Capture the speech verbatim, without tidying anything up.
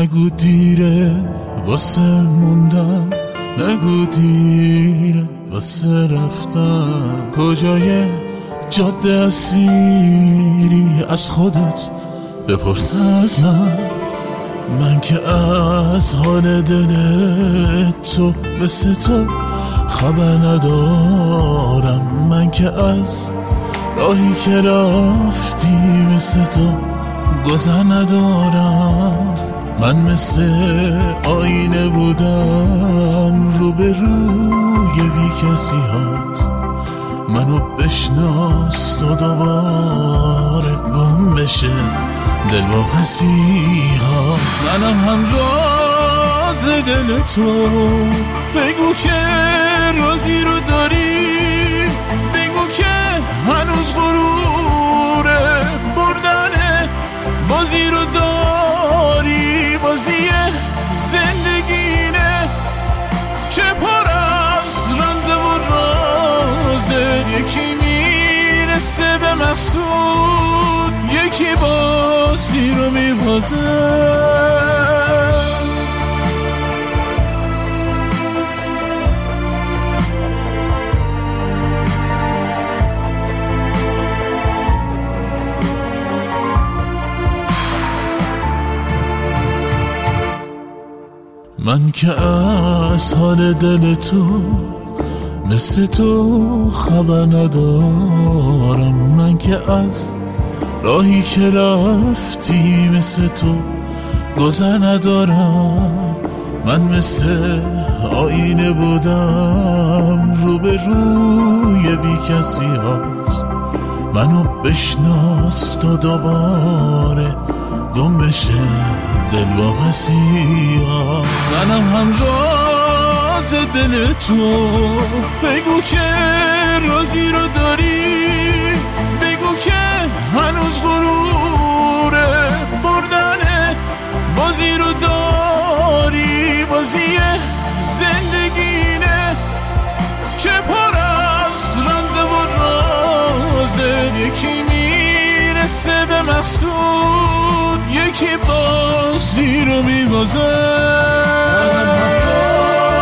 نگو دیره واسه موندن، نگو دیره واسه رفتن. کجای جاده اسیری از خودت بپرس از من. من که از حال دل تو مثل تو خبر ندارم. من که از راهی که رفتی مثل تو گذر ندارم. من مثل آینه بودم رو به روی بی کسی هات. منو بشناس تو دوباره گم بشه دل با مسیحات. منم هم راز دل تو، بگو که رازی رو داری، بگو که هنوز غروره بردن بازی رو داری. بازی زندگینه که پر از رمز و رازه. یکی میرسه به مقصود، یکی بازی رو میبازه. من که از حال دل تو مثل تو خبر ندارم. من که از راهی که رفتی مثل تو گذر ندارم. من مثل آینه بودم رو به روی بی کسی هات. منو بشناس تو دوباره گم بشه دل با مسیحا. منم هم راز دل تو، بگو که رازی رو داری، بگو که هنوز غروره بردن بازی رو داری. بازی زندگینه که پر از رمز و رازه. یکی میرسه به مقصود، یکی بازی رو میبازه.